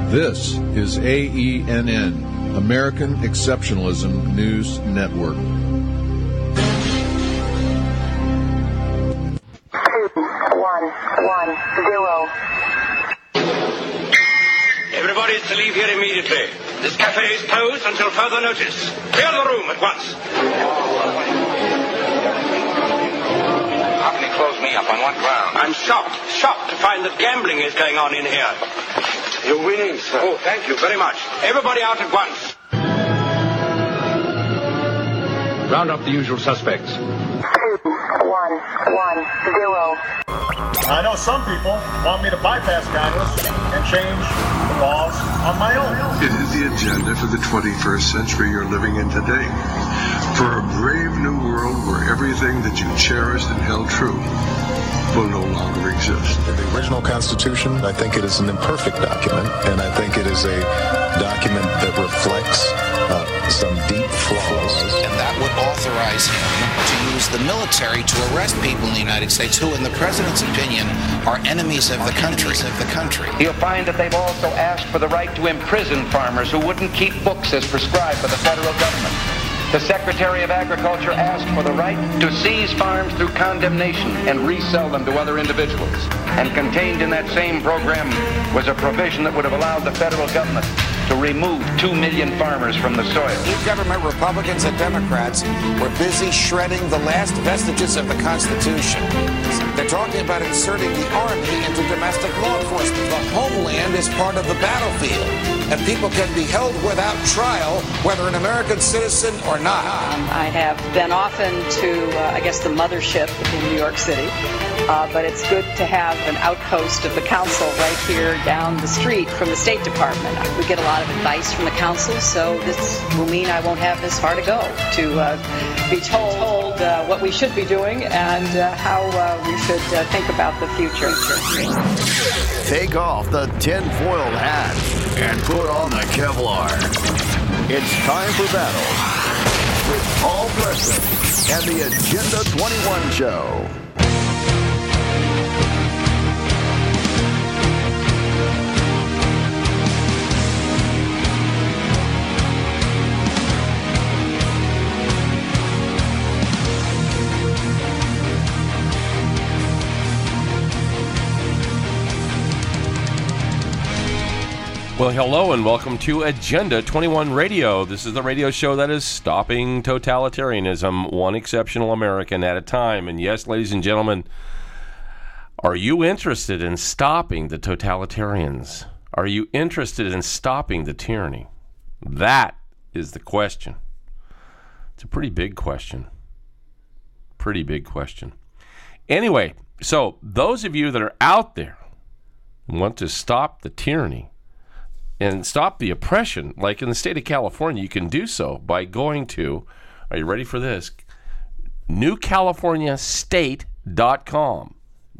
This is AENN, American Exceptionalism News Network. 2110. Everybody is to leave here immediately. This cafe is closed until further notice. Clear the room at once. How can he close me up? On what ground? I'm shocked to find that gambling is going on in here. You're winning, sir. Oh, thank you very much. Everybody out at once. Round up the usual suspects. 2110. I know some people want me to bypass Congress and change the laws on my own. It is the agenda for the 21st century you're living in today. For a brave new world where everything that you cherished and held true will no longer exist. The original Constitution, I think it is an imperfect document, and I think it is a document that reflects some deep flaws. And that would authorize him to use the military to arrest people in the United States who, in the president's opinion, are enemies of the country. You'll find that they've also asked for the right to imprison farmers who wouldn't keep books as prescribed by the federal government. The Secretary of Agriculture asked for the right to seize farms through condemnation and resell them to other individuals. And contained in that same program was a provision that would have allowed the federal government to remove 2 million farmers from the soil. Government Republicans and Democrats were busy shredding the last vestiges of the Constitution. They're talking about inserting the Army into domestic law enforcement. The homeland is part of the battlefield, and people can be held without trial, whether an American citizen or not. I have been often to, the mothership in New York City, but it's good to have an outpost of the council right here down the street from the State Department. We get a lot of advice from the council, so this will mean I won't have this far to go to be told what we should be doing and how we should think about the future. Take off the tinfoil hat and put on the Kevlar. It's time for battle with Paul Preston and the Agenda 21 Show. Well, hello and welcome to Agenda 21 Radio. This is the radio show that is stopping totalitarianism, one exceptional American at a time. And yes, ladies and gentlemen, are you interested in stopping the totalitarians? Are you interested in stopping the tyranny? That is the question. It's a pretty big question. Pretty big question. Anyway, so those of you that are out there and want to stop the tyranny and stop the oppression, like in the state of California, you can do so by going to, are you ready for this? NewCaliforniaState.com.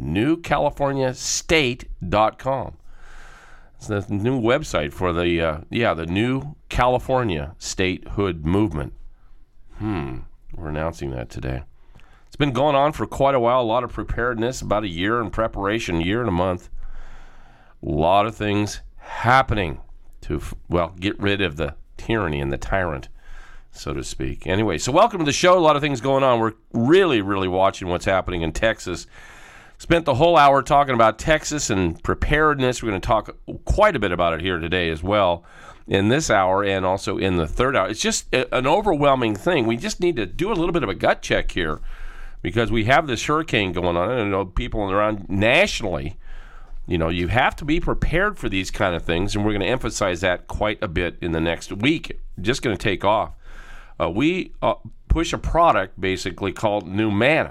NewCaliforniaState.com. It's the new website for the New California Statehood Movement. We're announcing that today. It's been going on for quite a while, a lot of preparedness, about a year in preparation, year and a month. A lot of things happening to, get rid of the tyranny and the tyrant, so to speak. Anyway, so welcome to the show. A lot of things going on. We're really, really watching what's happening in Texas. Spent the whole hour talking about Texas and preparedness. We're going to talk quite a bit about it here today as well in this hour and also in the third hour. It's just an overwhelming thing. We just need to do a little bit of a gut check here because we have this hurricane going on. I know people around nationally. You have to be prepared for these kind of things, and we're going to emphasize that quite a bit in the next week. Just going to take off. We push a product basically called Numana.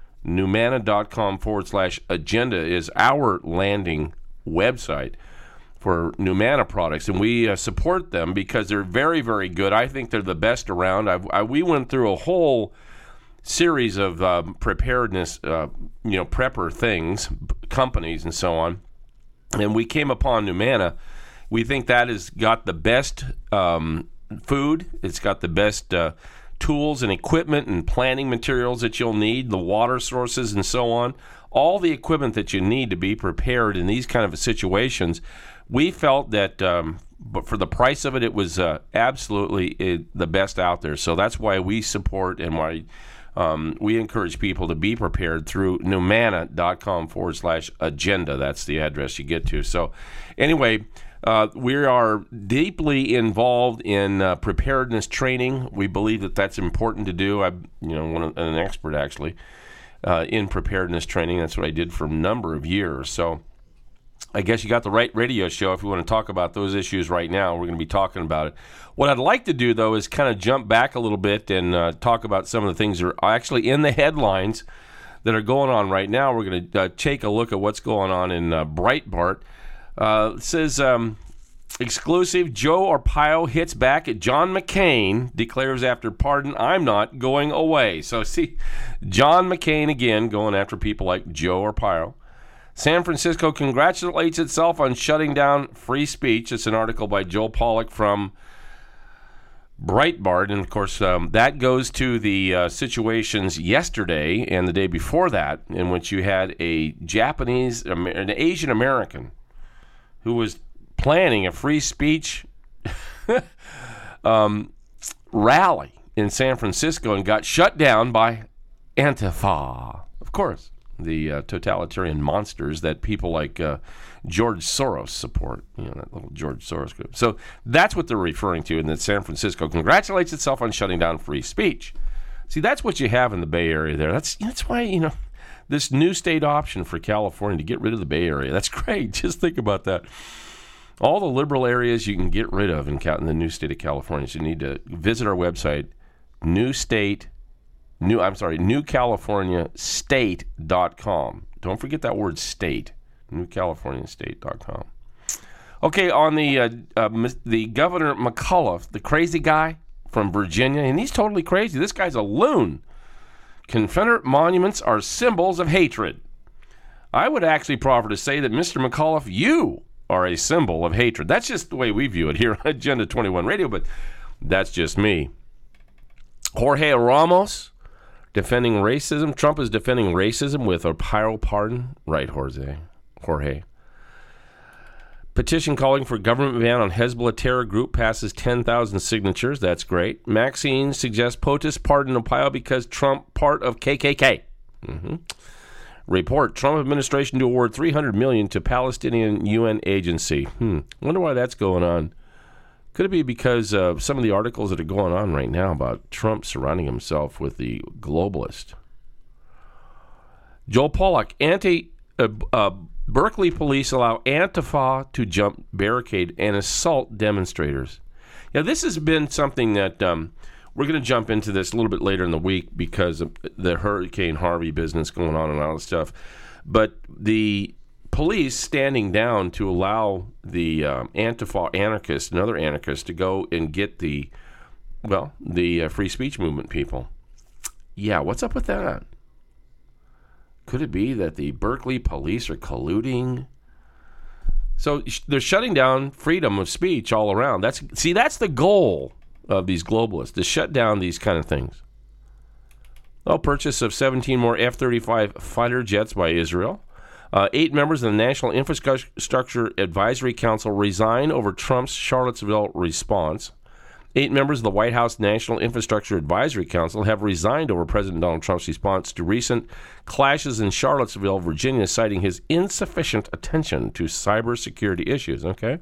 Numana.com/agenda is our landing website for Numana products, and we support them because they're very, very good. I think they're the best around. We went through a whole series of preparedness, prepper things, companies and so on, and we came upon Numana. We think that has got the best food. It's got the best tools and equipment and planting materials that you'll need, the water sources and so on. all the equipment that you need to be prepared in these kind of situations. We felt that but for the price of it, it was absolutely the best out there. So that's why we support and why we encourage people to be prepared through Numanna.com/agenda. That's the address you get to. So anyway, we are deeply involved in preparedness training. We believe that that's important to do. I'm an expert actually in preparedness training. That's what I did for a number of years. So I guess you got the right radio show if you want to talk about those issues right now. We're going to be talking about it. What I'd like to do, though, is kind of jump back a little bit and talk about some of the things that are actually in the headlines that are going on right now. We're going to take a look at what's going on in Breitbart. It says, exclusive, Joe Arpaio hits back at John McCain, declares after pardon, I'm not going away. So see, John McCain again going after people like Joe Arpaio. San Francisco congratulates itself on shutting down free speech. It's an article by Joel Pollack from Breitbart. And, of course, that goes to the situations yesterday and the day before that in which you had an Asian American who was planning a free speech rally in San Francisco and got shut down by Antifa. Of course, the totalitarian monsters that people like George Soros support, that little George Soros group. So that's what they're referring to in that San Francisco congratulates itself on shutting down free speech. See, that's what you have in the Bay Area there. That's why, this new state option for California to get rid of the Bay Area, that's great. Just think about that. All the liberal areas you can get rid of in the new state of California. So you need to visit our website, newcaliforniastate.com. Don't forget that word state, newcaliforniastate.com. Okay, on the Governor McAuliffe, the crazy guy from Virginia, and he's totally crazy. This guy's a loon. Confederate monuments are symbols of hatred. I would actually proffer to say that, Mr. McAuliffe, you are a symbol of hatred. That's just the way we view it here on Agenda 21 Radio, but that's just me. Jorge Ramos defending racism. Trump is defending racism with a Arpaio pardon. Right, Jorge. Petition calling for government ban on Hezbollah terror group passes 10,000 signatures. That's great. Maxine suggests POTUS pardon Arpaio because Trump part of KKK. Report, Trump administration to award $300 million to Palestinian UN agency. Wonder why that's going on. Could it be because of some of the articles that are going on right now about Trump surrounding himself with the globalist? Joel Pollack, Berkeley police allow Antifa to jump barricade and assault demonstrators. Now, this has been something that we're going to jump into this a little bit later in the week because of the Hurricane Harvey business going on and all this stuff. But the police standing down to allow the Antifa anarchists and other anarchists to go and get the free speech movement people. Yeah, what's up with that? Could it be that the Berkeley police are colluding? So they're shutting down freedom of speech all around. That's the goal of these globalists, to shut down these kind of things. Purchase of 17 more F-35 fighter jets by Israel. 8 members of the National Infrastructure Advisory Council resign over Trump's Charlottesville response. 8 members of the White House National Infrastructure Advisory Council have resigned over President Donald Trump's response to recent clashes in Charlottesville, Virginia, citing his insufficient attention to cybersecurity issues. Okay.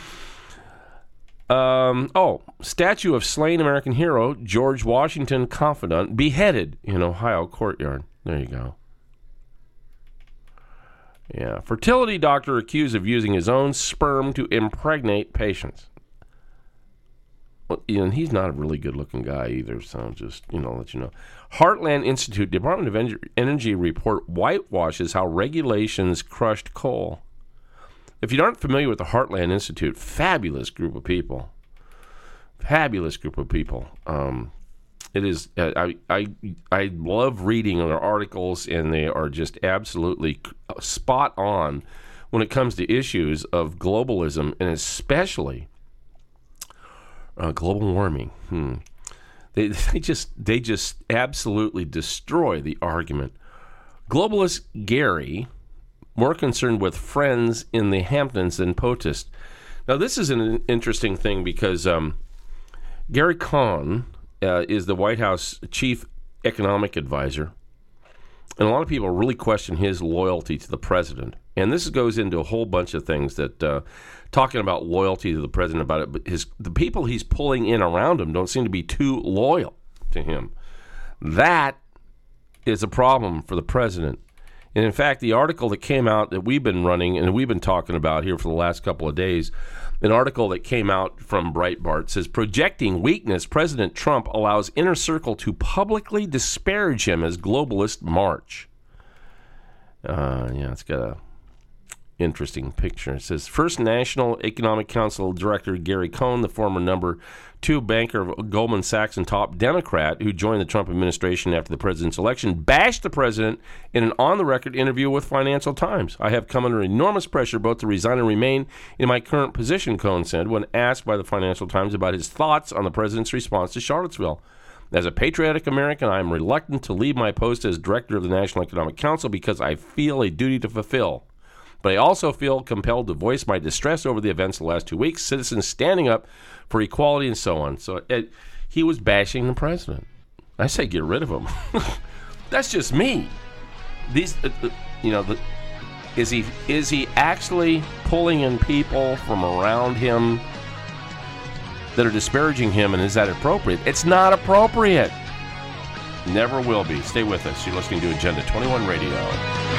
Statue of slain American hero George Washington confidant beheaded in Ohio courtyard. There you go. Yeah. Fertility doctor accused of using his own sperm to impregnate patients. Well, he's not a really good-looking guy either, so just, let you know. Heartland Institute, Department of Energy report whitewashes how regulations crushed coal. If you aren't familiar with the Heartland Institute, fabulous group of people. It is. I love reading their articles, and they are just absolutely spot on when it comes to issues of globalism and especially global warming. They just absolutely destroy the argument Globalist Gary, more concerned with friends in the Hamptons than POTUS. Now, this is an interesting thing because Gary Cohn is the White House chief economic advisor, and a lot of people really question his loyalty to the president. And this goes into a whole bunch of things that talking about loyalty to the president about it, but the people he's pulling in around him don't seem to be too loyal to him. That is a problem for the president. And in fact, the article that came out that we've been running and we've been talking about here for the last couple of days, an article that came out from Breitbart says, projecting weakness, President Trump allows Inner Circle to publicly disparage him as globalist march. It's got a interesting picture. It says, First National Economic Council Director Gary Cohn, the former number 2 banker of Goldman Sachs and top Democrat who joined the Trump administration after the president's election, bashed the president in an on-the-record interview with Financial Times. I have come under enormous pressure both to resign and remain in my current position, Cohn said, when asked by the Financial Times about his thoughts on the president's response to Charlottesville. As a patriotic American, I am reluctant to leave my post as director of the National Economic Council because I feel a duty to fulfill. But I also feel compelled to voice my distress over the events of the last 2 weeks, citizens standing up for equality and so on. So he was bashing the president. I say get rid of him. That's just me. These, is he actually pulling in people from around him that are disparaging him, and is that appropriate? It's not appropriate. Never will be. Stay with us. You're listening to Agenda 21 Radio.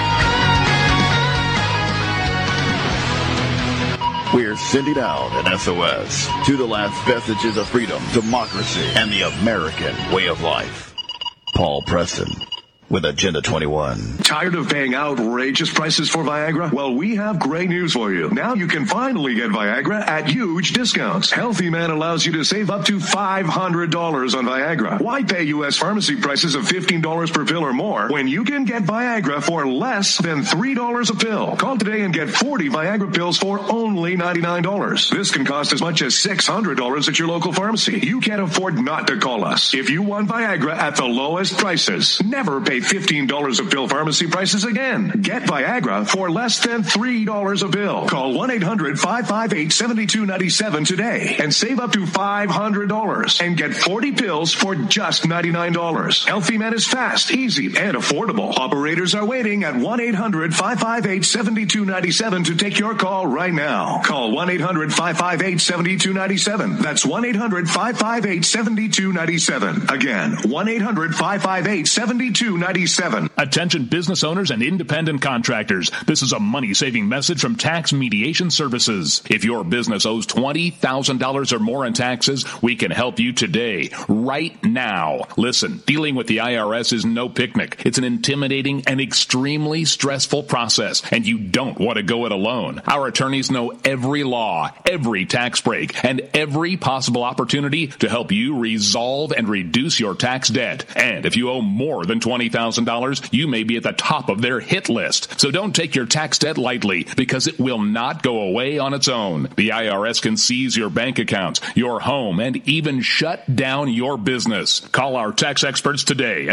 We're sending out an SOS to the last vestiges of freedom, democracy, and the American way of life. Paul Preston with Agenda 21. Tired of paying outrageous prices for Viagra? Well, we have great news for you. Now you can finally get Viagra at huge discounts. Healthy Man allows you to save up to $500 on Viagra. Why pay U.S. pharmacy prices of $15 per pill or more when you can get Viagra for less than $3 a pill? Call today and get 40 Viagra pills for only $99. This can cost as much as $600 at your local pharmacy. You can't afford not to call us. If you want Viagra at the lowest prices, never pay $15 a pill pharmacy prices again. Get Viagra for less than $3 a pill. Call 1-800-558-7297 today and save up to $500 and get 40 pills for just $99. Healthy Man is fast, easy, and affordable. Operators are waiting at 1-800-558-7297 to take your call right now. Call 1-800-558-7297. That's 1-800-558-7297. Again, 1-800-558-7297. Attention business owners and independent contractors. This is a money-saving message from Tax Mediation Services. If your business owes $20,000 or more in taxes, we can help you today, right now. Listen, dealing with the IRS is no picnic. It's an intimidating and extremely stressful process, and you don't want to go it alone. Our attorneys know every law, every tax break, and every possible opportunity to help you resolve and reduce your tax debt. And if you owe more than $20,000, you may be at the top of their hit list. So don't take your tax debt lightly, because it will not go away on its own. The IRS can seize your bank accounts, your home, and even shut down your business. Call our tax experts today at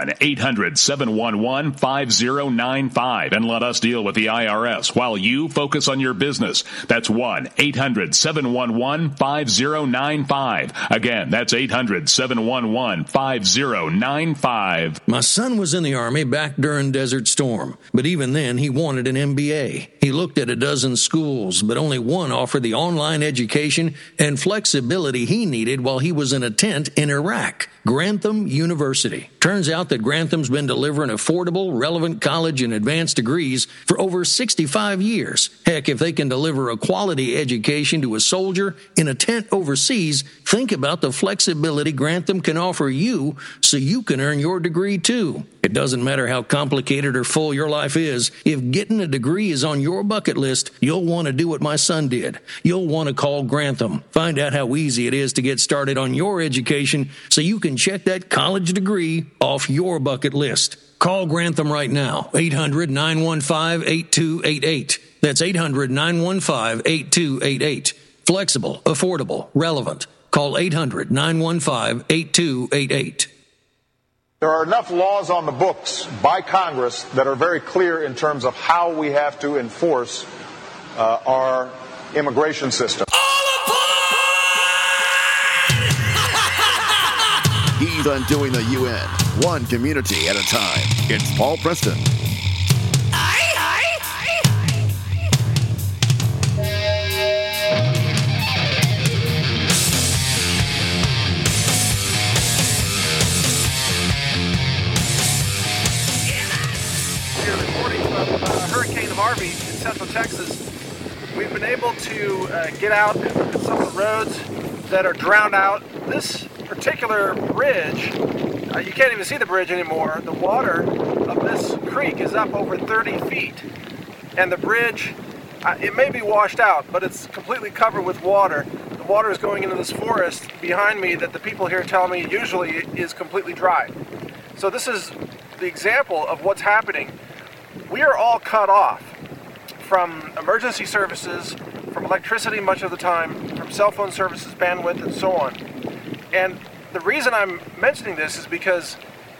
1-800-711-5095 and let us deal with the IRS while you focus on your business. That's 1-800-711-5095. Again, that's 800-711-5095. My son was in the Army back during Desert Storm, but even then he wanted an MBA. He looked at a dozen schools, but only one offered the online education and flexibility he needed while he was in a tent in Iraq. Grantham University. Turns out that Grantham's been delivering affordable, relevant college and advanced degrees for over 65 years. Heck, if they can deliver a quality education to a soldier in a tent overseas, think about the flexibility Grantham can offer you so you can earn your degree too. It doesn't matter how complicated or full your life is. If getting a degree is on your bucket list, you'll want to do what my son did. You'll want to call Grantham. Find out how easy it is to get started on your education so you can check that college degree off your bucket list. Call Grantham right now, 800-915-8288. That's 800-915-8288. Flexible, affordable, relevant. Call 800-915-8288. There are enough laws on the books by Congress that are very clear in terms of how we have to enforce our immigration system. He's undoing the UN, one community at a time. It's Paul Preston. We're reporting from Hurricane Harvey in Central Texas. We've been able to get out at some of the roads that are drowned out. This particular bridge, you can't even see the bridge anymore. The water of this creek is up over 30 feet. And the bridge, it may be washed out, but it's completely covered with water. The water is going into this forest behind me that the people here tell me usually is completely dry. So this is the example of what's happening. We are all cut off from emergency services, from electricity much of the time, from cell phone services, bandwidth, and so on. And the reason I'm mentioning this is because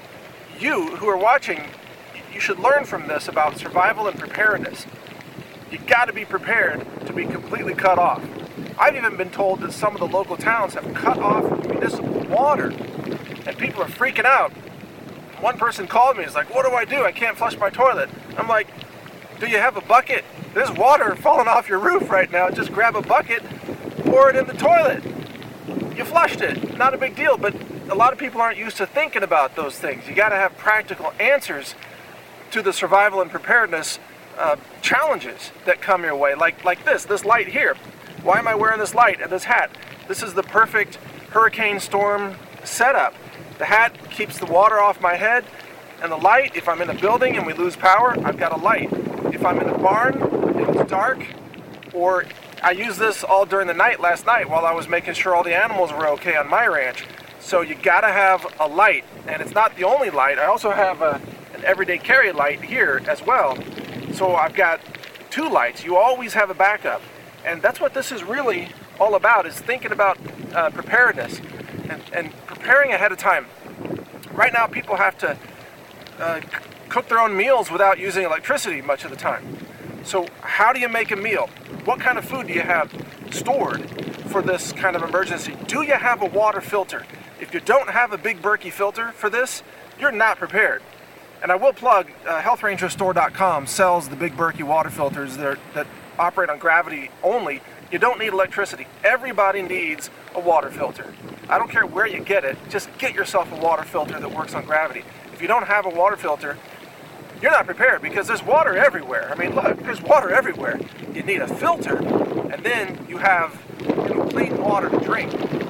you who are watching, you should learn from this about survival and preparedness. You got to be prepared to be completely cut off. I've even been told that some of the local towns have cut off municipal water, and people are freaking out. One person called me, he's like, what do? I can't flush my toilet. I'm like, do you have a bucket? There's water falling off your roof right now. Just grab a bucket, pour it in the toilet. You flushed it. Not a big deal, but a lot of people aren't used to thinking about those things. You got to have practical answers to the survival and preparedness challenges that come your way, like this light here. Why am I wearing this light and this hat? This is the perfect hurricane storm setup. The hat keeps the water off my head, and the light, if I'm in a building and we lose power, I've got a light. If I'm in a barn and it's dark, or I used this all during the night last night while I was making sure all the animals were okay on my ranch. So you gotta have a light, and it's not the only light. I also have an everyday carry light here as well. So I've got two lights. You always have a backup, and that's what this is really all about, is thinking about preparedness and preparing ahead of time. Right now people have to cook their own meals without using electricity much of the time. So how do you make a meal? What kind of food do you have stored for this kind of emergency? Do you have a water filter? If you don't have a Big Berkey filter for this, you're not prepared. And I will plug, HealthRangerStore.com sells the Big Berkey water filters that operate on gravity only. You don't need electricity. Everybody needs a water filter. I don't care where you get it, just get yourself a water filter that works on gravity. If you don't have a water filter, you're not prepared, because there's water everywhere. I mean, look, there's water everywhere. You need a filter, and then you have clean water to drink.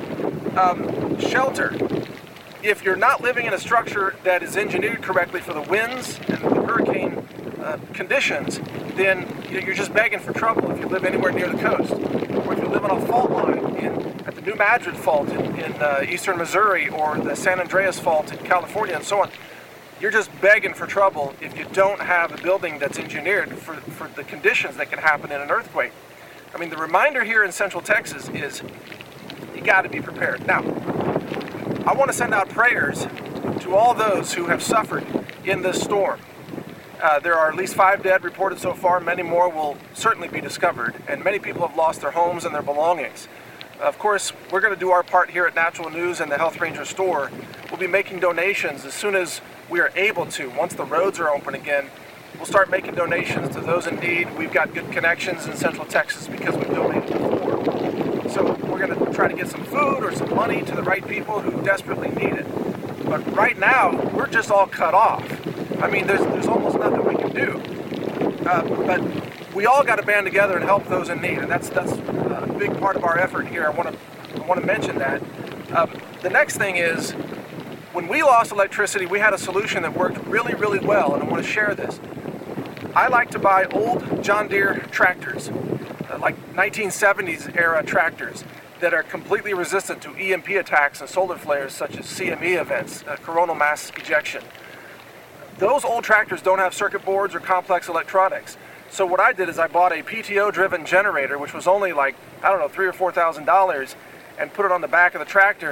Shelter. If you're not living in a structure that is engineered correctly for the winds and the hurricane conditions, then you're just begging for trouble if you live anywhere near the coast. Or if you live on a fault line at the New Madrid Fault in eastern Missouri, or the San Andreas Fault in California, and so on. You're just begging for trouble if you don't have a building that's engineered for the conditions that can happen in an earthquake. I mean, the reminder here in Central Texas is you got to be prepared. Now, I want to send out prayers to all those who have suffered in this storm. There are at least 5 dead reported so far. Many more will certainly be discovered, and many people have lost their homes and their belongings. Of course, we're going to do our part here at Natural News and the Health Ranger Store. We'll be making donations as soon as we are able to. Once the roads are open again, we'll start making donations to those in need. We've got good connections in Central Texas because we've donated before. So we're going to try to get some food or some money to the right people who desperately need it. But right now, we're just all cut off. I mean, there's almost nothing we can do. But we all got to band together and help those in need, and that's a big part of our effort here. I want to mention that. The next thing is, when we lost electricity, we had a solution that worked really, really well, and I want to share this. I like to buy old John Deere tractors, like 1970s era tractors, that are completely resistant to EMP attacks and solar flares such as CME events, coronal mass ejection. Those old tractors don't have circuit boards or complex electronics. So what I did is I bought a PTO-driven generator, which was only like, I don't know, $3,000 or $4,000, and put it on the back of the tractor.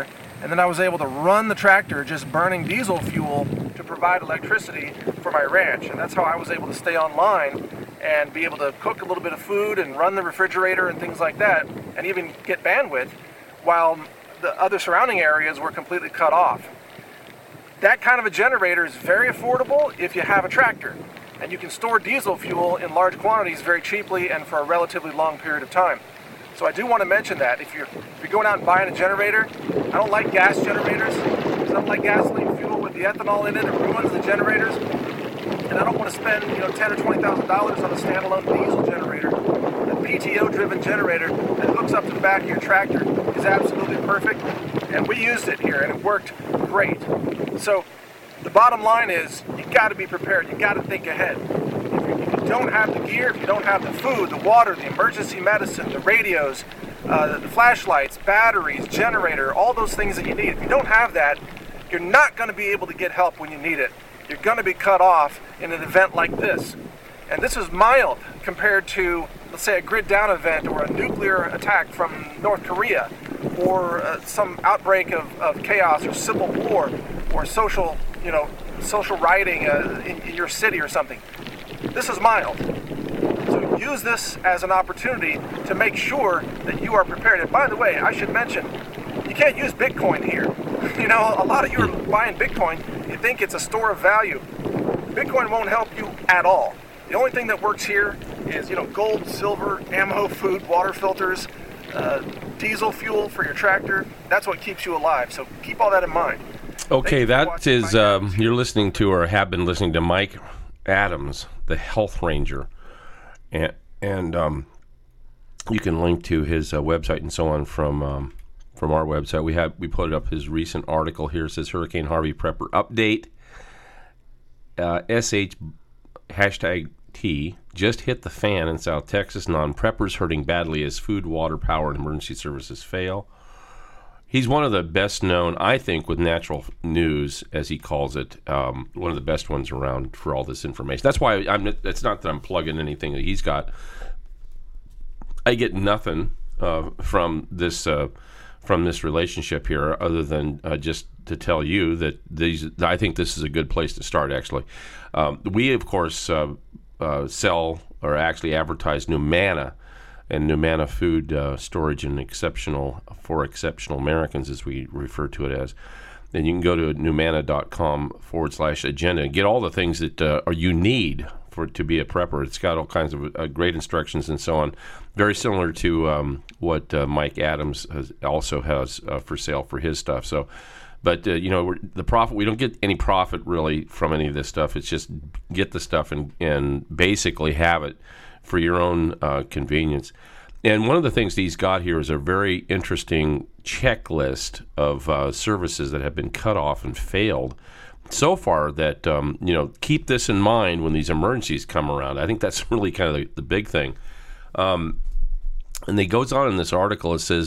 And then I was able to run the tractor just burning diesel fuel to provide electricity for my ranch. And that's how I was able to stay online and be able to cook a little bit of food and run the refrigerator and things like that, and even get bandwidth while the other surrounding areas were completely cut off. That kind of a generator is very affordable if you have a tractor, and you can store diesel fuel in large quantities very cheaply and for a relatively long period of time. So I do want to mention that if you're going out and buying a generator, I don't like gas generators because I don't like gasoline fuel with the ethanol in it. It ruins the generators, and I don't want to spend $10,000 or $20,000 on a standalone diesel generator. The PTO-driven generator that hooks up to the back of your tractor is absolutely perfect, and we used it here, and it worked great. So the bottom line is you got to be prepared. You got to think ahead. If you don't have the gear, if you don't have the food, the water, the emergency medicine, the radios, the flashlights, batteries, generator, all those things that you need, if you don't have that, you're not going to be able to get help when you need it. You're going to be cut off in an event like this. And this is mild compared to, let's say, a grid down event or a nuclear attack from North Korea, or some outbreak of chaos or civil war or social rioting in your city or something. This is mild. So use this as an opportunity to make sure that you are prepared. And by the way, I should mention, you can't use Bitcoin here. A lot of you are buying Bitcoin, you think it's a store of value. Bitcoin won't help you at all. The only thing that works here is, gold, silver, ammo, food, water filters, diesel fuel for your tractor. That's what keeps you alive. So keep all that in mind. Okay, that is, you're listening to or have been listening to Mike Adams, the Health Ranger. And you can link to his website and so on from our website. We put up his recent article here. It says Hurricane Harvey Prepper Update. #T just hit the fan in South Texas. Non-preppers hurting badly as food, water, power, and emergency services fail. He's one of the best known, I think, with natural news, as he calls it, one of the best ones around for all this information. That's why it's not that I'm plugging anything that he's got. I get nothing from this relationship here, other than just to tell you that I think this is a good place to start. Actually, we of course sell or actually advertise Numana and Numana Food Storage and Exceptional Americans, as we refer to it as. And you can go to numana.com/agenda and get all the things that you need to be a prepper. It's got all kinds of great instructions and so on. Very similar to what Mike Adams also has for sale for his stuff. So, but the profit, we don't get any profit really from any of this stuff. It's just get the stuff and basically have it for your own convenience. And one of the things he's got here is a very interesting checklist of services that have been cut off and failed so far that, keep this in mind when these emergencies come around. I think that's really kind of the big thing. And he goes on in this article, it says,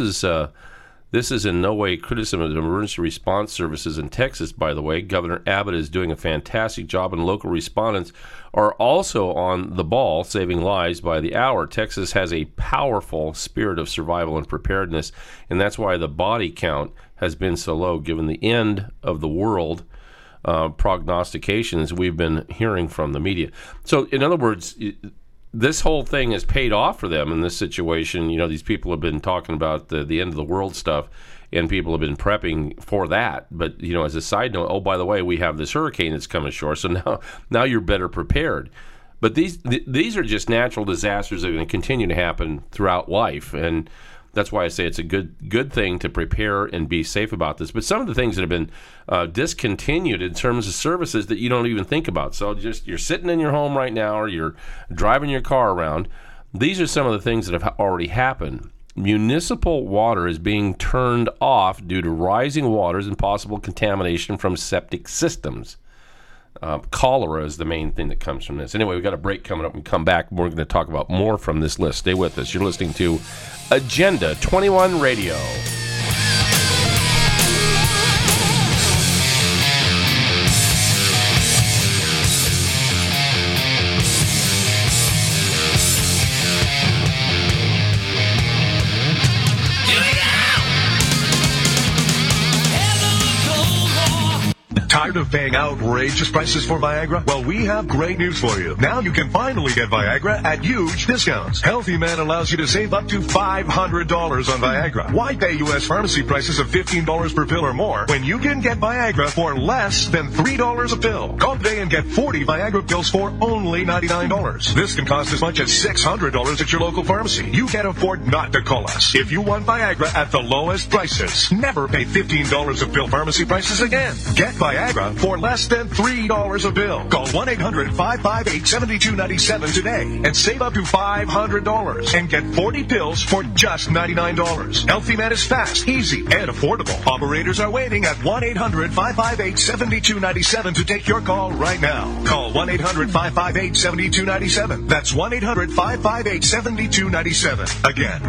this is in no way criticism of the emergency response services in Texas, by the way. Governor Abbott is doing a fantastic job, and local respondents are also on the ball, saving lives by the hour. Texas has a powerful spirit of survival and preparedness, and that's why the body count has been so low, given the end of the world prognostications we've been hearing from the media. So, in other words, this whole thing has paid off for them in this situation. These people have been talking about the end of the world stuff, and people have been prepping for that. But, as a side note, oh, by the way, we have this hurricane that's coming ashore, so now you're better prepared. But these are just natural disasters that are going to continue to happen throughout life, and that's why I say it's a good thing to prepare and be safe about this. But some of the things that have been discontinued in terms of services that you don't even think about. So just you're sitting in your home right now, or you're driving your car around. These are some of the things that have already happened. Municipal water is being turned off due to rising waters and possible contamination from septic systems. Cholera is the main thing that comes from this. Anyway, we've got a break coming up and come back. We're going to talk about more from this list. Stay with us. You're listening to Agenda 21 Radio. Tired of paying outrageous prices for Viagra? Well, we have great news for you. Now you can finally get Viagra at huge discounts. Healthy Man allows you to save up to $500 on Viagra. Why pay U.S. pharmacy prices of $15 per pill or more when you can get Viagra for less than $3 a pill? Call today and get 40 Viagra pills for only $99. This can cost as much as $600 at your local pharmacy. You can't afford not to call us. If you want Viagra at the lowest prices, never pay $15 a pill pharmacy prices again. Get Viagra for less than $3 a pill. Call 1-800-558-7297 today and save up to $500 and get 40 pills for just $99. Healthy Man is fast, easy, and affordable. Operators are waiting at 1-800-558-7297 to take your call right now. Call 1-800-558-7297. That's 1-800-558-7297. Again,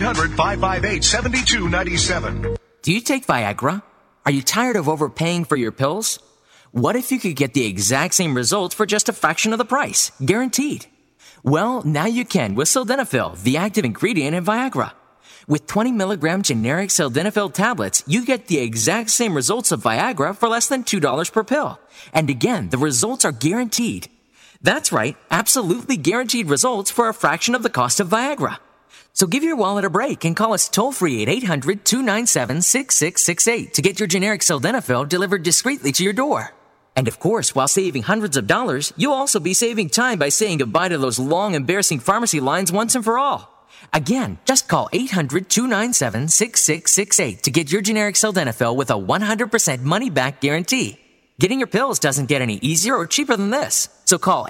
1-800-558-7297. Do you take Viagra? Are you tired of overpaying for your pills? What if you could get the exact same results for just a fraction of the price? Guaranteed. Well, now you can with Sildenafil, the active ingredient in Viagra. With 20 milligram generic Sildenafil tablets, you get the exact same results of Viagra for less than $2 per pill. And again, the results are guaranteed. That's right, absolutely guaranteed results for a fraction of the cost of Viagra. So give your wallet a break and call us toll-free at 800-297-6668 to get your generic Sildenafil delivered discreetly to your door. And of course, while saving hundreds of dollars, you'll also be saving time by saying goodbye to those long, embarrassing pharmacy lines once and for all. Again, just call 800-297-6668 to get your generic Sildenafil with a 100% money-back guarantee. Getting your pills doesn't get any easier or cheaper than this. So call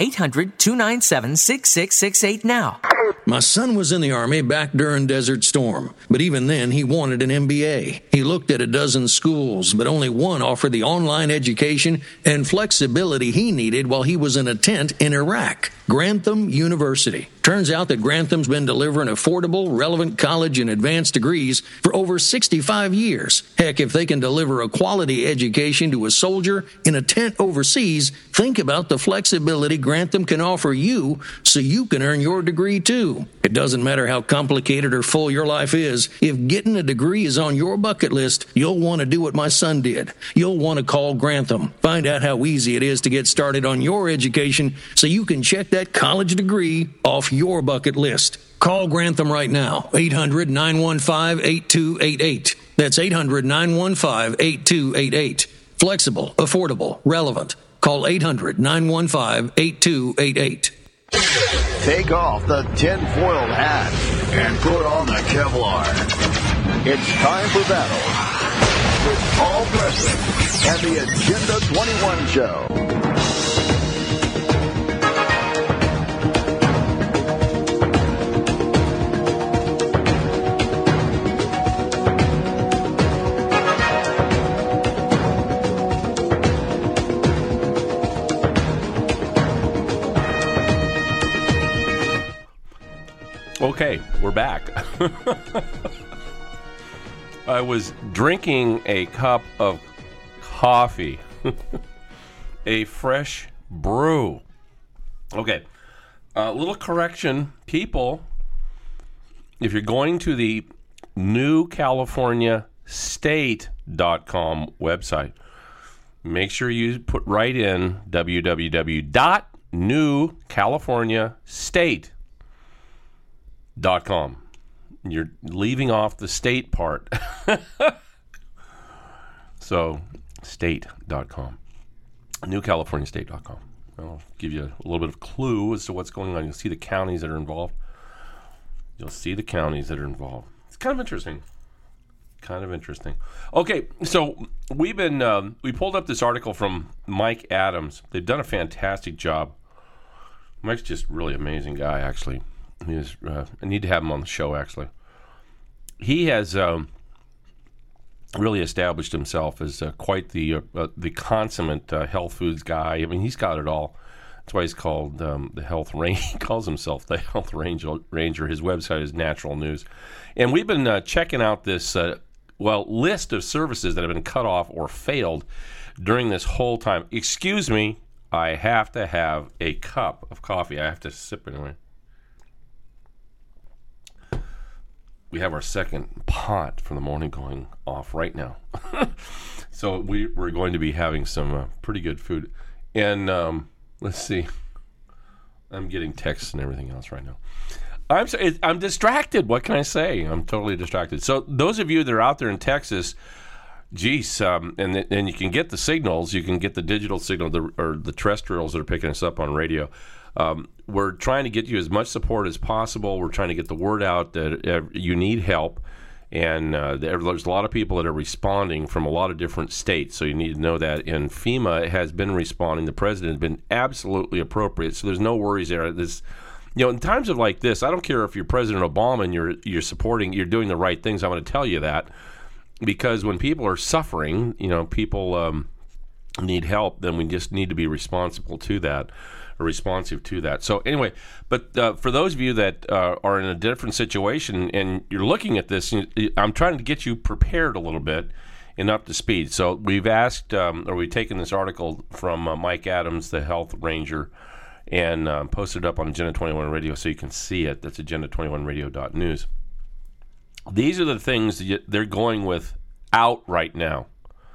800-297-6668 now. My son was in the Army back during Desert Storm, but even then he wanted an MBA. He looked at a dozen schools, but only one offered the online education and flexibility he needed while he was in a tent in Iraq. Grantham University. Turns out that Grantham's been delivering affordable, relevant college and advanced degrees for over 65 years. Heck, if they can deliver a quality education to a soldier in a tent overseas, think about the flexibility Grantham can offer you so you can earn your degree too. It doesn't matter how complicated or full your life is. If getting a degree is on your bucket list, you'll want to do what my son did. You'll want to call Grantham. Find out how easy it is to get started on your education so you can check that college degree off your bucket list. Call Grantham right now. 800-915-8288. That's 800-915-8288. Flexible, affordable, relevant. Call 800-915-8288. Take off the tinfoil hat and put on the Kevlar. It's time for battle with Paul Preston and the Agenda 21 Show. Okay, we're back. I was drinking a cup of coffee, a fresh brew. Okay, a little correction, people. If you're going to the newcaliforniastate.com website, make sure you put right in www.newcaliforniastate.com. You're leaving off the state part. So, state.com. NewCaliforniaState.com. I'll give you a little bit of clue as to what's going on. You'll see the counties that are involved. It's kind of interesting. Okay, so we pulled up this article from Mike Adams. They've done a fantastic job. Mike's just a really amazing guy, actually. He is, I need to have him on the show, actually. He has really established himself as quite the consummate health foods guy. I mean, he's got it all. That's why he's called the Health Ranger. He calls himself the Health Ranger. His website is Natural News. And we've been checking out this, list of services that have been cut off or failed during this whole time. Excuse me, I have to have a cup of coffee. I have to sip anyway. We have our second pot for the morning going off right now. So we're going to be having some pretty good food. And let's see. I'm getting texts and everything else right now. I'm distracted. What can I say? I'm totally distracted. So those of you that are out there in Texas, geez, and you can get the signals. You can get the digital signal or the terrestrials that are picking us up on radio. We're trying to get you as much support as possible. We're trying to get the word out that you need help. And there's a lot of people that are responding from a lot of different states, so you need to know that. And FEMA has been responding. The president has been absolutely appropriate, so there's no worries there. In times of like this, I don't care if you're President Obama and you're supporting, you're doing the right things. I'm going to tell you that, because when people are suffering, people need help, then we just need to be responsive to that. So anyway, but for those of you that are in a different situation and you're looking at this, I'm trying to get you prepared a little bit and up to speed. So we've asked, we've taken this article from Mike Adams, the health ranger, and posted it up on Agenda 21 Radio so you can see it. That's agenda21radio.news. These are the things that they're going with out right now.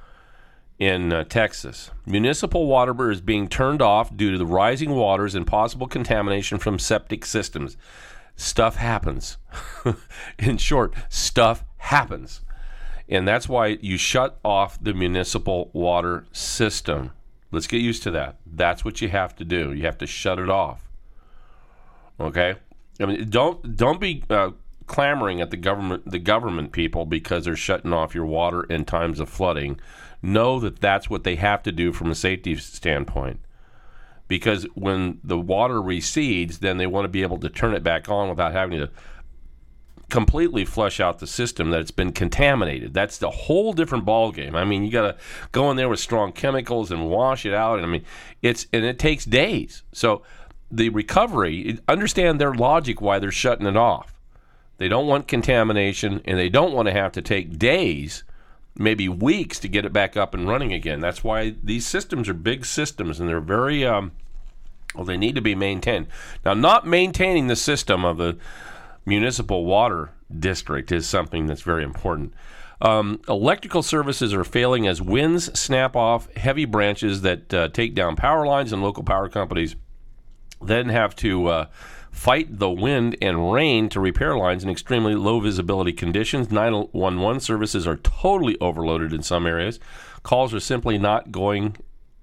In Texas, municipal water is being turned off due to the rising waters and possible contamination from septic systems. Stuff happens. In short, stuff happens. And that's why you shut off the municipal water system. Let's get used to that. That's what you have to do. You have to shut it off. Okay? I mean, don't be clamoring at the government people because they're shutting off your water in times of flooding. Know that that's what they have to do from a safety standpoint, because when the water recedes, then they want to be able to turn it back on without having to completely flush out the system that it's been contaminated. That's the whole different ballgame. I mean, you got to go in there with strong chemicals and wash it out. And I mean, it takes days. So the recovery, understand their logic why they're shutting it off. They don't want contamination, and they don't want to have to take days, maybe weeks, to get it back up and running again. That's why these systems are big systems, and they're very, they need to be maintained. Now, not maintaining the system of the municipal water district is something that's very important. Electrical services are failing as winds snap off heavy branches that take down power lines, and local power companies then have to fight the wind and rain to repair lines in extremely low visibility conditions. 911 services are totally overloaded in some areas. Calls are simply not going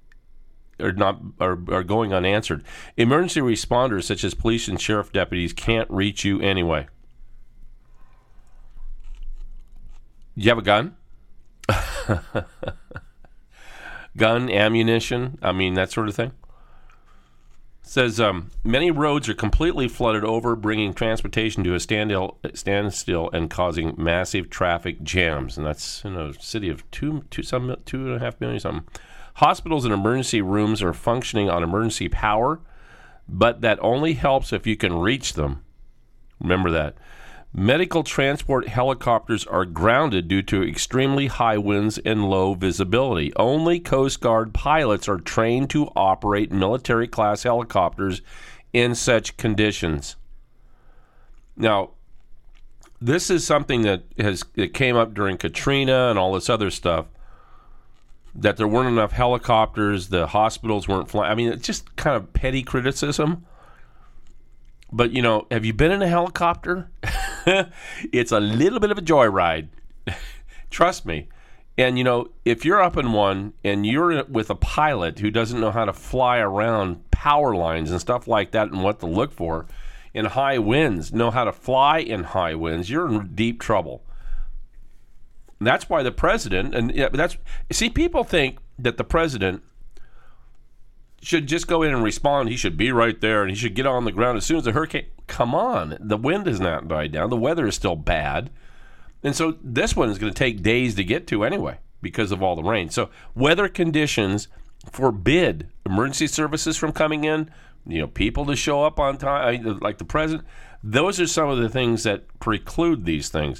are going unanswered. Emergency responders such as police and sheriff deputies can't reach you anyway. You have a gun? Gun, ammunition, I mean, that sort of thing. Says many roads are completely flooded over, bringing transportation to a standstill and causing massive traffic jams. And that's in a city of 2.5 million something. Hospitals and emergency rooms are functioning on emergency power, but that only helps if you can reach them. Remember that. Medical transport helicopters are grounded due to extremely high winds and low visibility. Only Coast Guard pilots are trained to operate military-class helicopters in such conditions. Now, this is something that came up during Katrina and all this other stuff, that there weren't enough helicopters, the hospitals weren't flying. I mean, it's just kind of petty criticism. But, have you been in a helicopter? It's a little bit of a joyride. Trust me. And, if you're up in one and you're with a pilot who doesn't know how to fly around power lines and stuff like that and what to look for in high winds, know how to fly in high winds, you're in deep trouble. And that's why the president, people think that the president should just go in and respond. He should be right there, and he should get on the ground as soon as the hurricane. Come on, the wind has not died down. The weather is still bad, and so this one is going to take days to get to anyway because of all the rain. So weather conditions forbid emergency services from coming in. People to show up on time, like the president. Those are some of the things that preclude these things.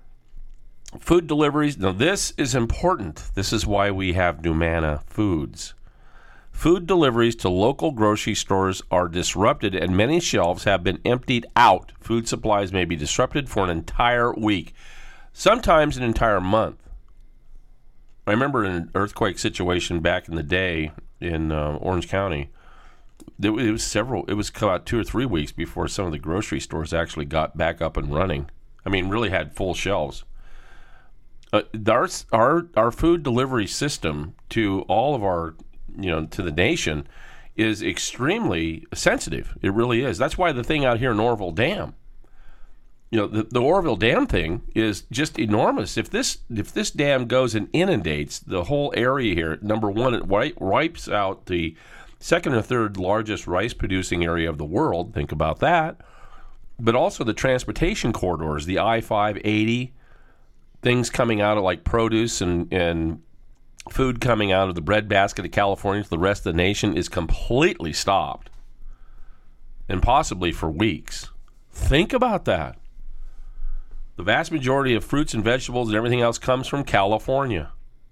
Food deliveries. Now this is important. This is why we have Numana Foods. Food deliveries to local grocery stores are disrupted, and many shelves have been emptied out. Food supplies may be disrupted for an entire week, sometimes an entire month. I remember in an earthquake situation back in the day in Orange County, it was about 2 or 3 weeks before some of the grocery stores actually got back up and running. I mean, really had full shelves. Our food delivery system to all of our, to the nation is extremely sensitive. It really is. That's why the thing out here in Oroville Dam, the Oroville Dam thing is just enormous. If this dam goes and inundates the whole area here, number one, it wipes out the second or third largest rice-producing area of the world. Think about that. But also the transportation corridors, the I-580, things coming out of like produce and food coming out of the breadbasket of California to the rest of the nation is completely stopped, and possibly for weeks. Think about that. The vast majority of fruits and vegetables and everything else comes from California.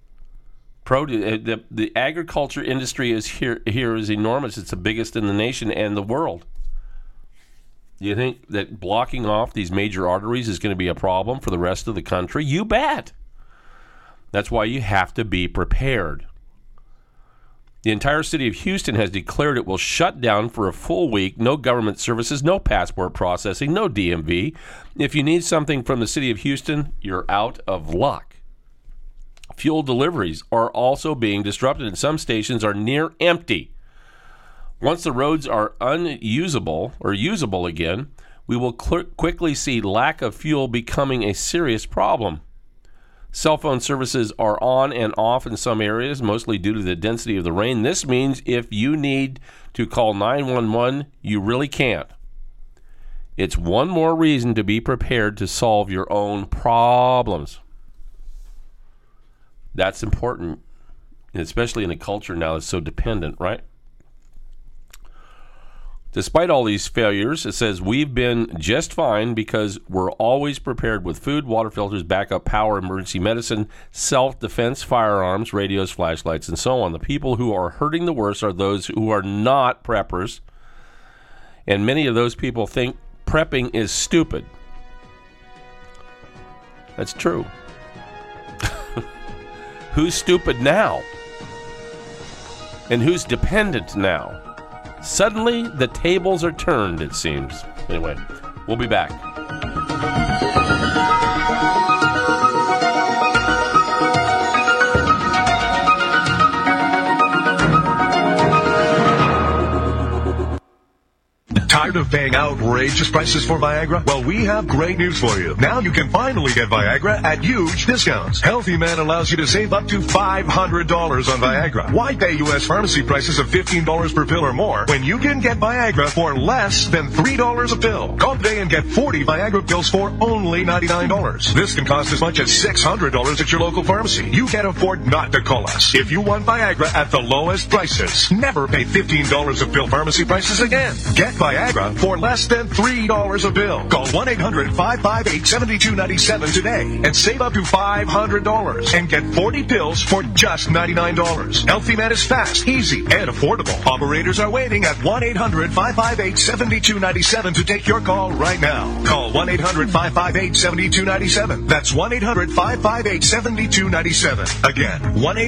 The agriculture industry is here is enormous. It's the biggest in the nation and the world. Do you think that blocking off these major arteries is going to be a problem for the rest of the country? You bet. That's why you have to be prepared. The entire city of Houston has declared it will shut down for a full week. No government services, no passport processing, no DMV. If you need something from the city of Houston, you're out of luck. Fuel deliveries are also being disrupted, and some stations are near empty. Once the roads are unusable or usable again, we will quickly see lack of fuel becoming a serious problem. Cell phone services are on and off in some areas, mostly due to the density of the rain. This means if you need to call 911, you really can't. It's one more reason to be prepared to solve your own problems. That's important, especially in a culture now that's so dependent, right? Despite all these failures, it says we've been just fine because we're always prepared with food, water filters, backup power, emergency medicine, self-defense, firearms, radios, flashlights, and so on. The people who are hurting the worst are those who are not preppers, and many of those people think prepping is stupid. That's true. Who's stupid now? And who's dependent now? Suddenly, the tables are turned, it seems. Anyway, we'll be back. Tired of paying outrageous prices for Viagra? Well, we have great news for you. Now you can finally get Viagra at huge discounts. Healthy Man allows you to save up to $500 on Viagra. Why pay U.S. pharmacy prices of $15 per pill or more when you can get Viagra for less than $3 a pill? Call today and get 40 Viagra pills for only $99. This can cost as much as $600 at your local pharmacy. You can't afford not to call us. If you want Viagra at the lowest prices, never pay $15 a pill pharmacy prices again. Get Viagra for less than $3 a pill. Call 1-800-558-7297 today and save up to $500 and get 40 pills for just $99. Healthy Man is fast, easy, and affordable. Operators are waiting at 1-800-558-7297 to take your call right now. Call 1-800-558-7297. That's 1-800-558-7297. Again,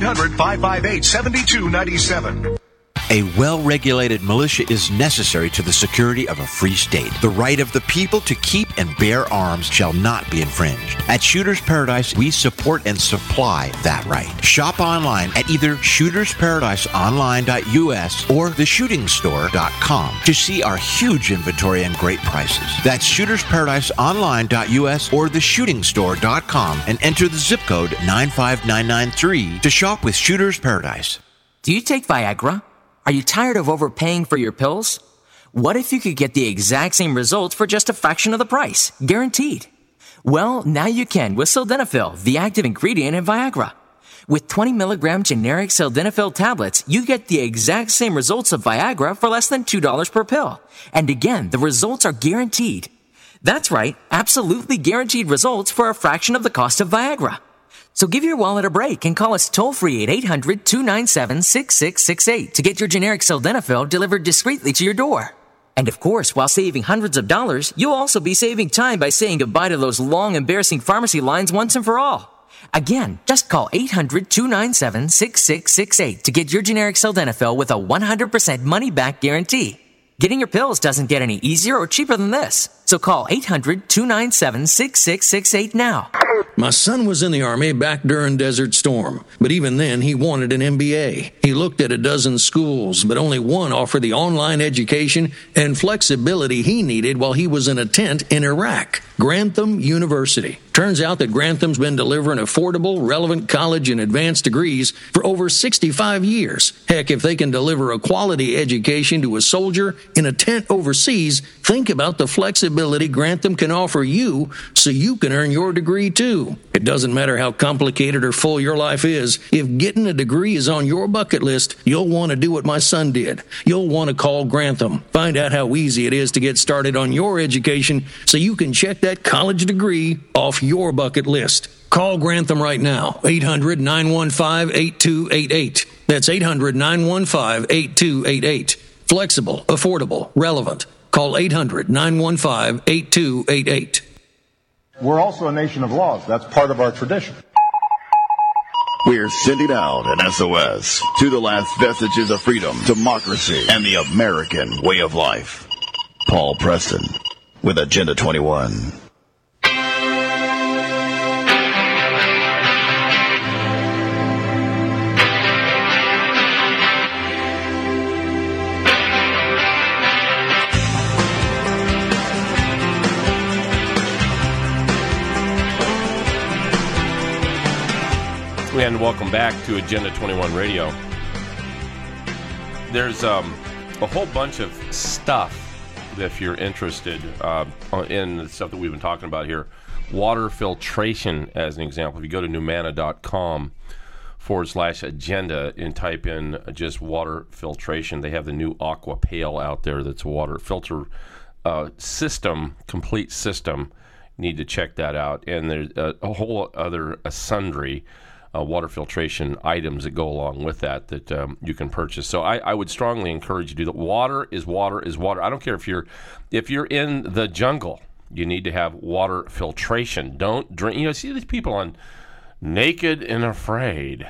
1-800-558-7297. A well-regulated militia is necessary to the security of a free state. The right of the people to keep and bear arms shall not be infringed. At Shooters Paradise, we support and supply that right. Shop online at either shootersparadiseonline.us or theshootingstore.com to see our huge inventory and great prices. That's shootersparadiseonline.us or theshootingstore.com and enter the zip code 95993 to shop with Shooters Paradise. Do you take Viagra? Are you tired of overpaying for your pills? What if you could get the exact same results for just a fraction of the price? Guaranteed. Well, now you can with Sildenafil, the active ingredient in Viagra. With 20 milligram generic Sildenafil tablets, you get the exact same results of Viagra for less than $2 per pill. And again, the results are guaranteed. That's right, absolutely guaranteed results for a fraction of the cost of Viagra. So give your wallet a break and call us toll-free at 800-297-6668 to get your generic Sildenafil delivered discreetly to your door. And of course, while saving hundreds of dollars, you'll also be saving time by saying goodbye to those long, embarrassing pharmacy lines once and for all. Again, just call 800-297-6668 to get your generic sildenafil with a 100% money-back guarantee. Getting your pills doesn't get any easier or cheaper than this. So call 800-297-6668 now. My son was in the Army back during Desert Storm, but even then he wanted an MBA. He looked at a dozen schools, but only one offered the online education and flexibility he needed while he was in a tent in Iraq, Grantham University. Turns out that Grantham's been delivering affordable, relevant college and advanced degrees for over 65 years. Heck, if they can deliver a quality education to a soldier in a tent overseas, think about the flexibility Grantham can offer you so you can earn your degree too. It doesn't matter how complicated or full your life is. If getting a degree is on your bucket list, you'll want to do what my son did. You'll want to call Grantham. Find out how easy it is to get started on your education so you can check that college degree off your bucket list. Call Grantham right now, 800-915-8288. That's 800-915-8288. Flexible, affordable, relevant. Call 800-915-8288. We're also a nation of laws. That's part of our tradition. We're sending out an SOS to the last vestiges of freedom, democracy, and the American way of life. Paul Preston with Agenda 21. And welcome back to Agenda 21 Radio. There's a whole bunch of stuff, if you're interested, in the stuff that we've been talking about here. Water filtration, as an example. If you go to Numanna.com/agenda and type in just water filtration, they have the new Aqua Pail out there that's a water filter system, complete system. You need to check that out. And there's a whole other sundry water filtration items that go along with that you can purchase. So I would strongly encourage you to do that. Water is water is water. I don't care if you're in the jungle, you need to have water filtration. Don't drink. See these people on Naked and Afraid.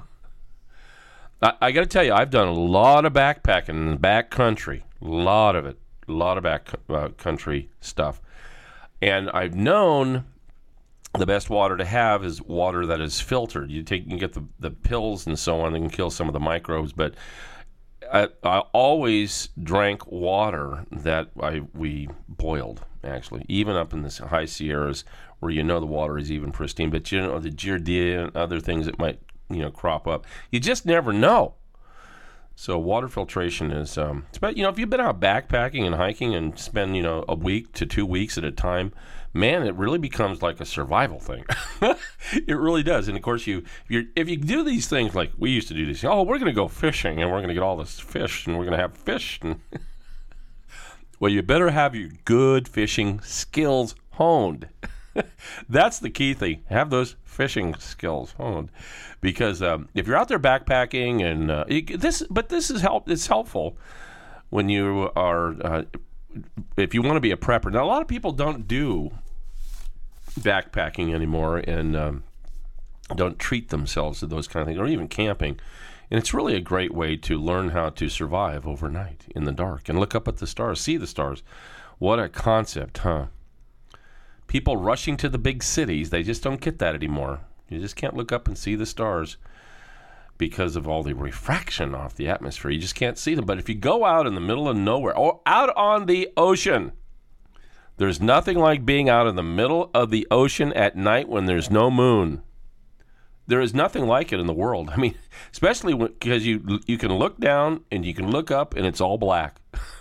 I got to tell you, I've done a lot of backpacking in the back country. A lot of back country stuff. And I've known the best water to have is water that is filtered. You can get the pills and so on that can kill some of the microbes, but I always drank water that we boiled, actually, even up in the high Sierras where the water is even pristine, but the Giardia and other things that might crop up. You just never know. So water filtration is, if you've been out backpacking and hiking and spend, a week to 2 weeks at a time, man, it really becomes like a survival thing. It really does. And of course, if you do these things like we used to do these, we're going to go fishing and we're going to get all this fish and we're going to have fish. And well, you better have your good fishing skills honed. That's the key thing. Have those fishing skills honed. Because if you're out there backpacking and this is it's helpful when you are if you want to be a prepper. Now, a lot of people don't do backpacking anymore and don't treat themselves to those kind of things, or even camping. And it's really a great way to learn how to survive overnight in the dark and look up at the stars, see the stars. What a concept, huh? People rushing to the big cities, they just don't get that anymore. You just can't look up and see the stars because of all the refraction off the atmosphere. You just can't see them. But if you go out in the middle of nowhere or out on the ocean, there's nothing like being out in the middle of the ocean at night when there's no moon. There is nothing like it in the world. I mean, especially because you can look down and you can look up and it's all black.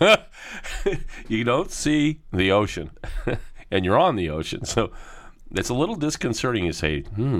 You don't see the ocean. And you're on the ocean. So it's a little disconcerting to say,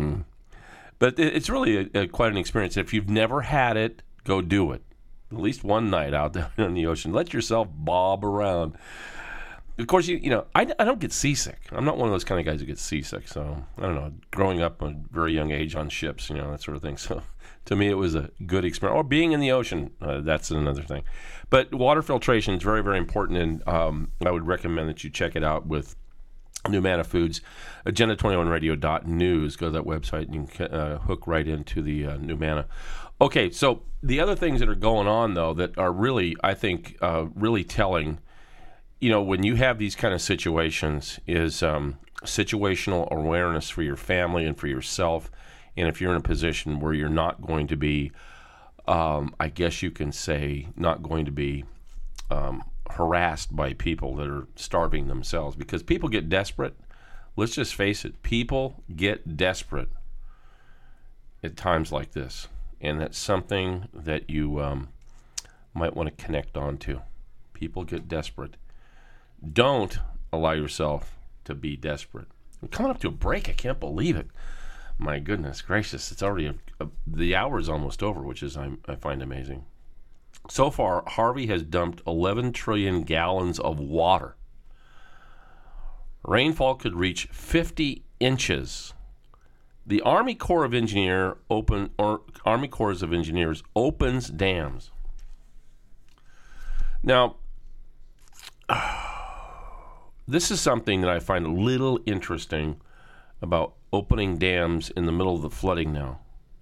But it's really quite an experience. If you've never had it, go do it. At least one night out there in the ocean. Let yourself bob around. Of course, I don't get seasick. I'm not one of those kind of guys who gets seasick. So, I don't know, growing up at a very young age on ships, that sort of thing. So, to me, it was a good experience. Or being in the ocean, that's another thing. But water filtration is very, very important, and I would recommend that you check it out with Numanna Foods, agenda21radio.news. Go to that website and you can hook right into the Numanna. Okay, so the other things that are going on, though, that are really, I think, really telling, when you have these kind of situations is situational awareness for your family and for yourself. And if you're in a position where you're not going to be, I guess you can say, not going to be harassed by people that are starving themselves, because people get desperate. Let's just face it, people get desperate at times like this, and that's something that you might want to connect on to. People get desperate. Don't allow yourself to be desperate. We're coming up to a break. I can't believe it. My goodness gracious, it's already the hour is almost over, which is I find amazing. So far, Harvey has dumped 11 trillion gallons of water. Rainfall could reach 50 inches. The Army Corps of Engineers opens dams. Now, this is something that I find a little interesting about opening dams in the middle of the flooding now.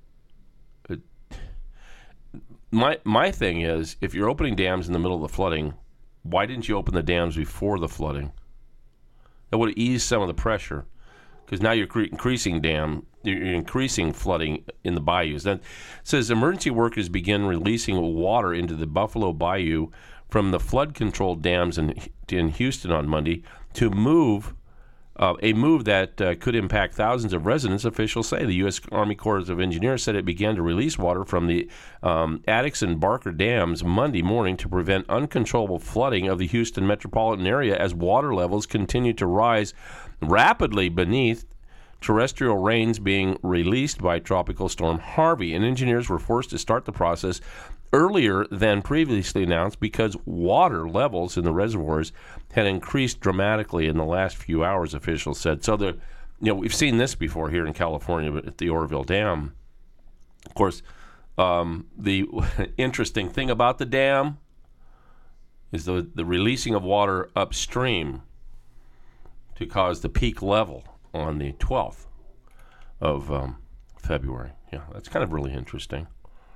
My thing is, if you're opening dams in the middle of the flooding, why didn't you open the dams before the flooding? That would have eased some of the pressure, because now you're increasing flooding in the bayous. That says emergency workers begin releasing water into the Buffalo Bayou from the flood-controlled dams in Houston on Monday to a move that could impact thousands of residents, officials say. The U.S. Army Corps of Engineers said it began to release water from the Addix and Barker dams Monday morning to prevent uncontrollable flooding of the Houston metropolitan area as water levels continue to rise rapidly beneath terrestrial rains being released by Tropical Storm Harvey. And engineers were forced to start the process earlier than previously announced because water levels in the reservoirs had increased dramatically in the last few hours, officials said. So we've seen this before here in California, but at the Oroville Dam. Of course, the interesting thing about the dam is the releasing of water upstream to cause the peak level on the 12th of February. Yeah, that's kind of really interesting.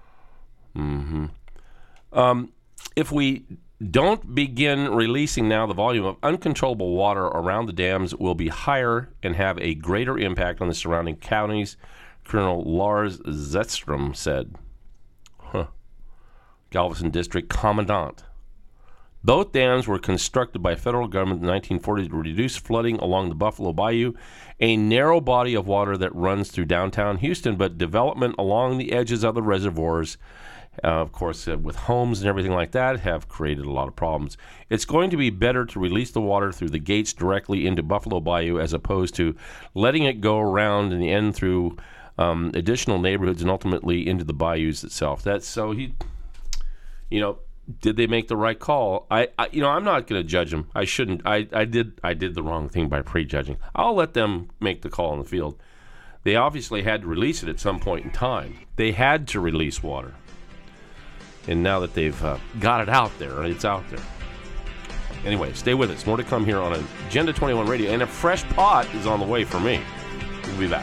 If we don't begin releasing now, the volume of uncontrollable water around the dams will be higher and have a greater impact on the surrounding counties, Colonel Lars Zetstrom said. Galveston District Commandant. Both dams were constructed by federal government in the 1940s to reduce flooding along the Buffalo Bayou, a narrow body of water that runs through downtown Houston, but development along the edges of the reservoirs, of course, with homes and everything like that, have created a lot of problems. It's going to be better to release the water through the gates directly into Buffalo Bayou as opposed to letting it go around in the end through additional neighborhoods and ultimately into the bayous itself. That's so did they make the right call? I'm not going to judge them. I shouldn't. I did the wrong thing by prejudging. I'll let them make the call on the field. They obviously had to release it at some point in time. They had to release water. And now that they've got it out there, it's out there. Anyway, stay with us. More to come here on Agenda 21 Radio. And a fresh pot is on the way for me. We'll be back.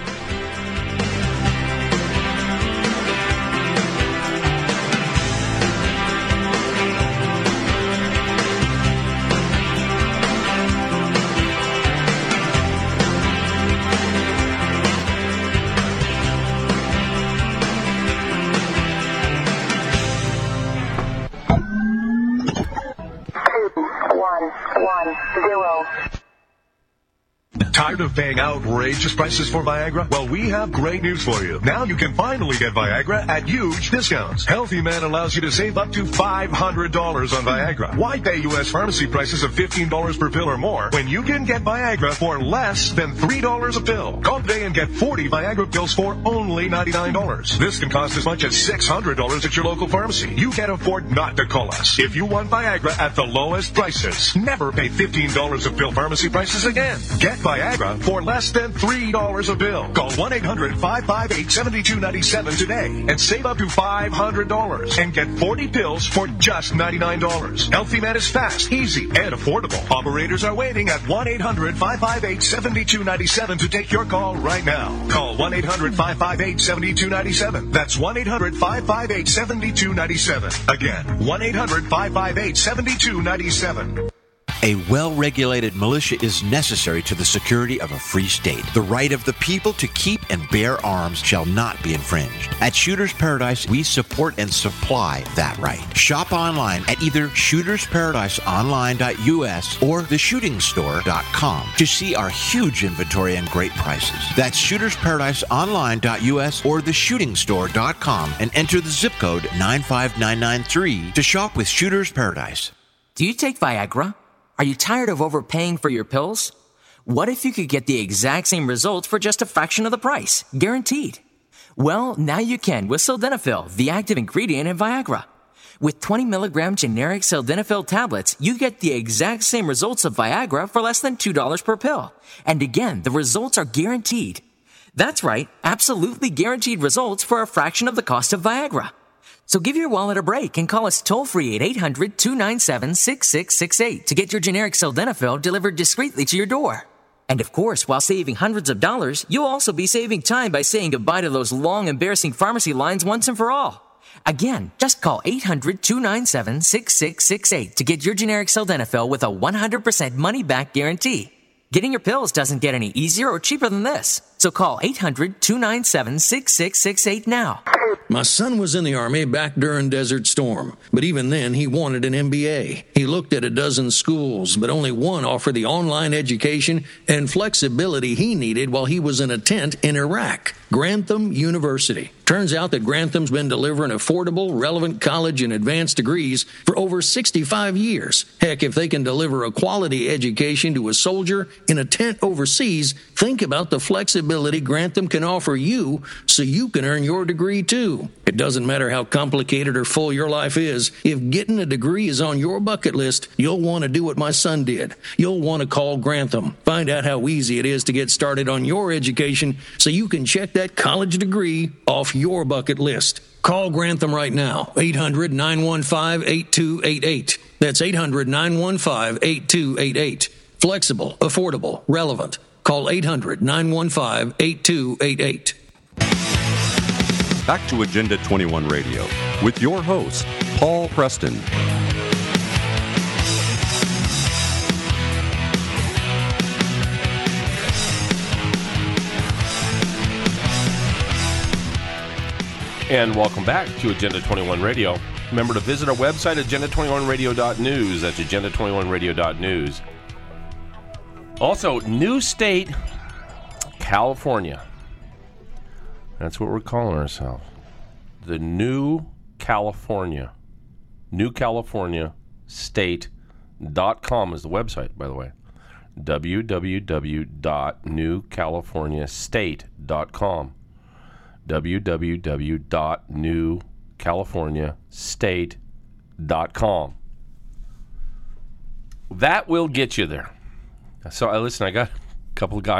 Tired of paying outrageous prices for Viagra? Well, we have great news for you. Now you can finally get Viagra at huge discounts. Healthy Man allows you to save up to $500 on Viagra. Why pay U.S. pharmacy prices of $15 per pill or more when you can get Viagra for less than $3 a pill? Call today and get 40 Viagra pills for only $99. This can cost as much as $600 at your local pharmacy. You can't afford not to call us. If you want Viagra at the lowest prices, never pay $15 a pill pharmacy prices again. Get Viagra Viagra for less than $3 a pill. Call 1-800-558-7297 today and save up to $500 and get 40 pills for just $99. Healthy Man is fast, easy, and affordable. Operators are waiting at 1-800-558-7297 to take your call right now. Call 1-800-558-7297. That's 1-800-558-7297. Again, 1-800-558-7297. A well-regulated militia is necessary to the security of a free state. The right of the people to keep and bear arms shall not be infringed. At Shooters Paradise, we support and supply that right. Shop online at either shootersparadiseonline.us or theshootingstore.com to see our huge inventory and great prices. That's shootersparadiseonline.us or theshootingstore.com and enter the zip code 95993 to shop with Shooters Paradise. Do you take Viagra? Are you tired of overpaying for your pills? What if you could get the exact same results for just a fraction of the price? Guaranteed. Well, now you can with Sildenafil, the active ingredient in Viagra. With 20 milligram generic Sildenafil tablets, you get the exact same results of Viagra for less than $2 per pill. And again, the results are guaranteed. That's right, absolutely guaranteed results for a fraction of the cost of Viagra. So give your wallet a break and call us toll-free at 800-297-6668 to get your generic Sildenafil delivered discreetly to your door. And of course, while saving hundreds of dollars, you'll also be saving time by saying goodbye to those long, embarrassing pharmacy lines once and for all. Again, just call 800-297-6668 to get your generic Sildenafil with a 100% money-back guarantee. Getting your pills doesn't get any easier or cheaper than this. So call 800-297-6668 now. My son was in the Army back during Desert Storm, but even then he wanted an MBA. He looked at a dozen schools, but only one offered the online education and flexibility he needed while he was in a tent in Iraq, Grantham University. Turns out that Grantham's been delivering affordable, relevant college and advanced degrees for over 65 years. Heck, if they can deliver a quality education to a soldier in a tent overseas, think about the flexibility Grantham can offer you so you can earn your degree too. It doesn't matter how complicated or full your life is. If getting a degree is on your bucket list, you'll want to do what my son did. You'll want to call Grantham. Find out how easy it is to get started on your education so you can check that college degree off your bucket list. Call Grantham right now, 800-915-8288. That's 800-915-8288. Flexible, affordable, relevant. Call 800-915-8288. Back to Agenda 21 Radio with your host, Paul Preston. And welcome back to Agenda 21 Radio. Remember to visit our website, agenda21radio.news. That's agenda21radio.news. Also, new state, California. That's what we're calling ourselves. The New California. NewCaliforniaState.com is the website, by the way. www.newcaliforniastate.com. www.newcaliforniastate.com. That will get you there. So, listen, I got a couple of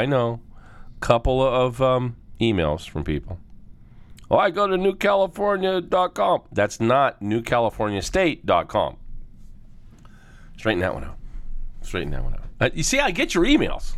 emails from people. Oh, I go to newcalifornia.com. That's not newcaliforniastate.com. Straighten that one out. You see, I get your emails.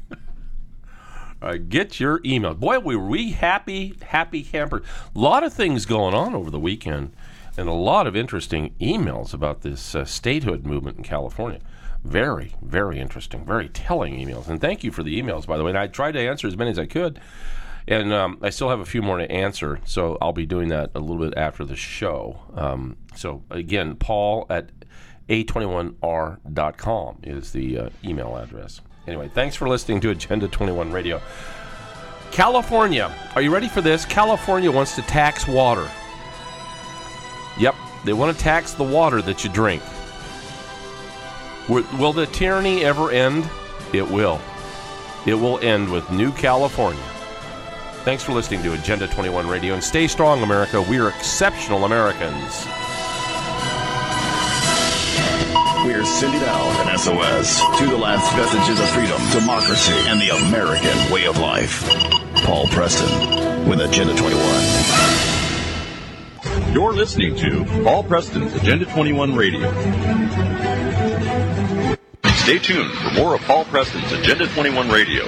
I get your emails. Boy, were we happy hampered. A lot of things going on over the weekend and a lot of interesting emails about this statehood movement in California. Very, very interesting, very telling emails. And thank you for the emails, by the way. And I tried to answer as many as I could. And I still have a few more to answer, so I'll be doing that a little bit after the show. So, again, Paul at a21r.com is the email address. Anyway, thanks for listening to Agenda 21 Radio. California, are you ready for this? California wants to tax water. Yep, they want to tax the water that you drink. Will the tyranny ever end? It will. It will end with New California. Thanks for listening to Agenda 21 Radio, and stay strong, America. We are exceptional Americans. We're sending out an SOS to the last vestiges of freedom, democracy, and the American way of life. Paul Preston with Agenda 21. You're listening to Paul Preston's Agenda 21 Radio. Stay tuned for more of Paul Preston's Agenda 21 Radio.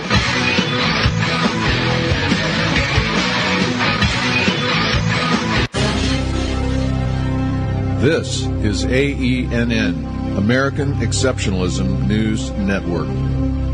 This is AENN, American Exceptionalism News Network.